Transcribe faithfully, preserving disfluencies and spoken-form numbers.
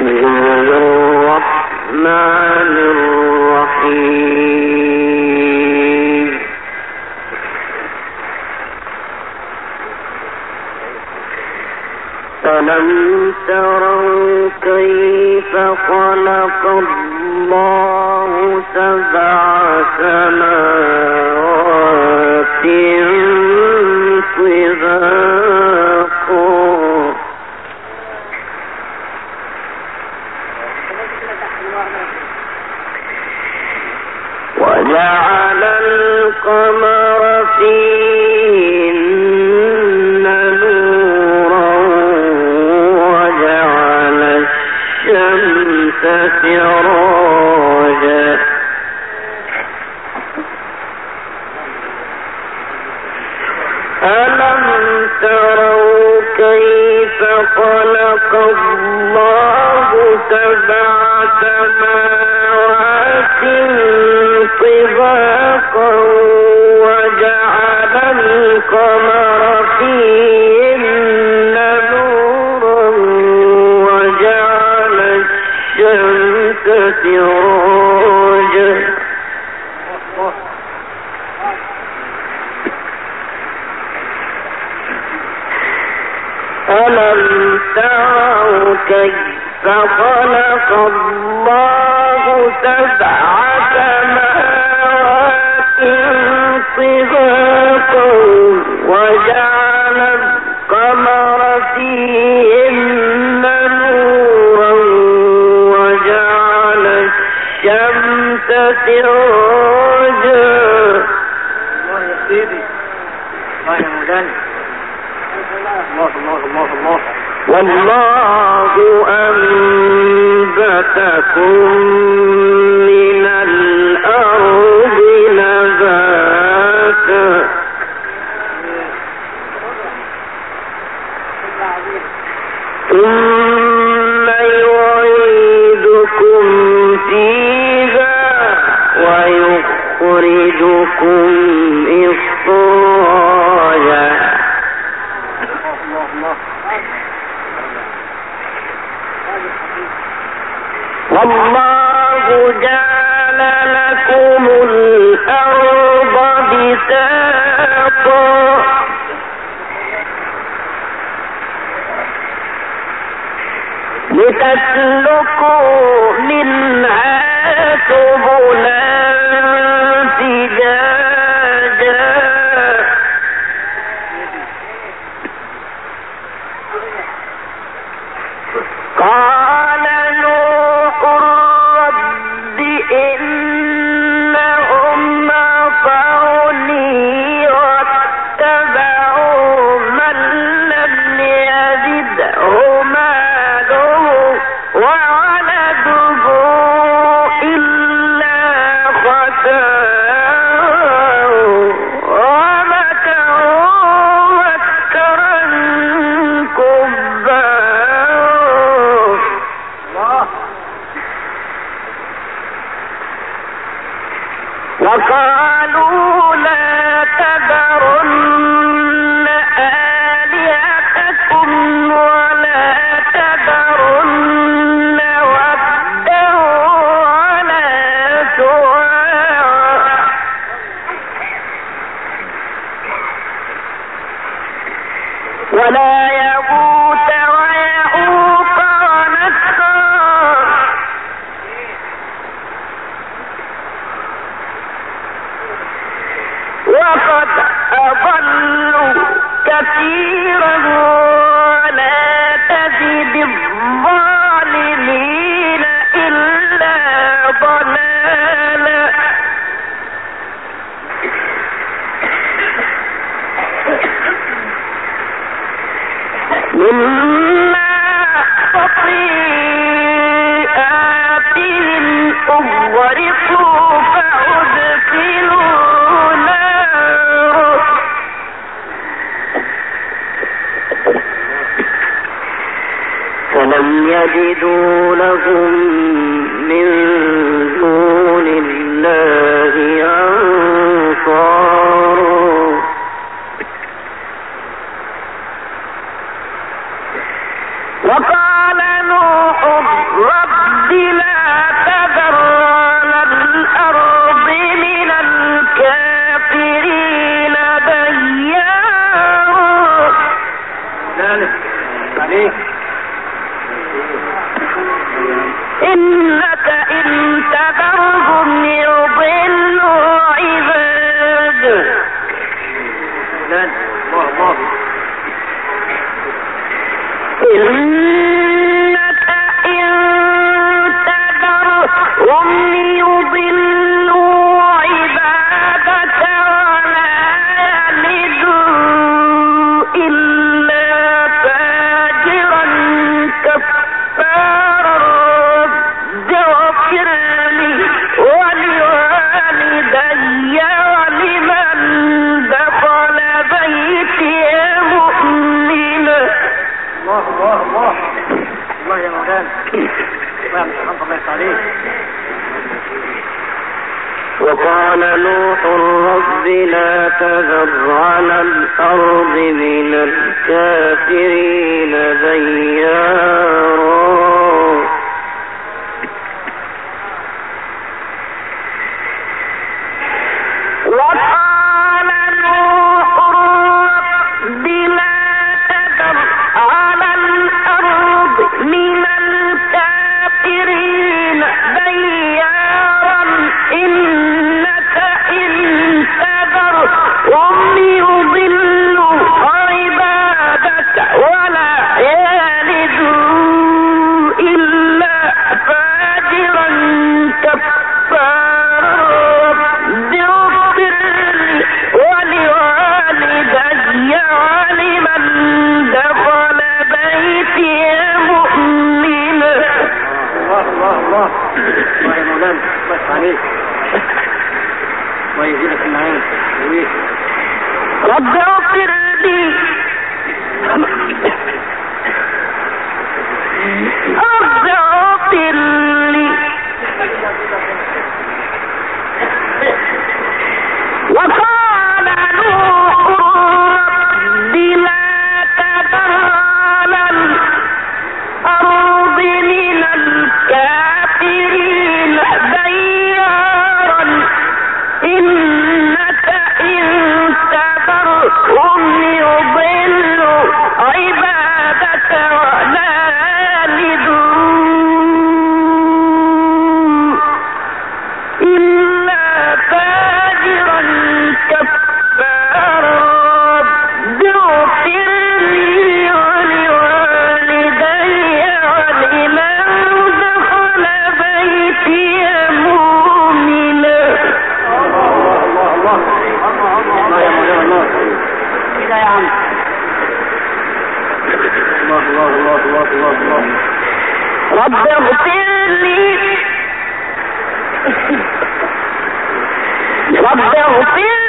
ألم تروا كيف خلق الله سبع سماوات طباقا وجعل القمر فيهن نورا وجعل الشمس سراجا ألم تروا كيف خلق الله سبع سماوات طباقا وجعل القمر فيهن نورا وجعل الشمس سراجا ألم تروا كيف خلق الله سبع سماوات طباقا وجعل القمر فيهن نورا وجعل الشمس سراجا. الله يا سيدي الله يا مولانا الله الله الله الله. والله أنبتكم من الأرض نباتا ثم يعيدكم فيها ويخرجكم إخراجا. والله جعل لكم الأرض بساطا لتسلكوا منها سبلا فجاجا قال نوح رب إنهم عصوني واتبعوا من لم يزده ماله وولده إلا خسارا ومكروا مكرا كبارا وقالوا لا تذرن آلهتكم ولا تذرن ودا ولا سواعا ولا يغوث ويعوق ونسرا وقد أضلوا كثيرا ولا تزد الظالمين إلا ضلالا. مما خطيئاتهم أغرقوا فأدخلوا نارا فلم يجدوا لهم من دون الله أنصارا. وقال نوح إنك إن تذرهم يضلوا عبادك إنك إن تذرهم يضلوا عبادك ولا يلدوا إلا فاجرا كفارا رب اغفر لي ولوالدي ولمن دخل بيتي مؤمنا. الله الله الله الله يا مولانا الله مش الله عليك. وقال نوح رب لا تذر على الأرض من الكافرين ديارا. وقال نوح رب لا تذر على الأرض من الكافرين ديارا إنك إن تذرهم يضلوا عبادك ولا يلدوا إلا فاجرا كفارا رب اغفر لي ولوالدي ولمن دخل بيتي مؤمنا. الله الله الله الله يا مولانا الله عليك الله يزيدك النعيم. رب اغفر لي رب اغفر لي وقال نوح رب لا تذر على الأرض من الكافرين ديارا إنك إن تذرهم يضلوا عبادك ولا يلدوا إلا فاجرا كفارا رب اغفر لي ولوالدي ولمن دخل بيتي مؤمنا. الله يا مولانا الله كده يا عم. الله الله الله الله الله الله رب اغفر لي رب اغفر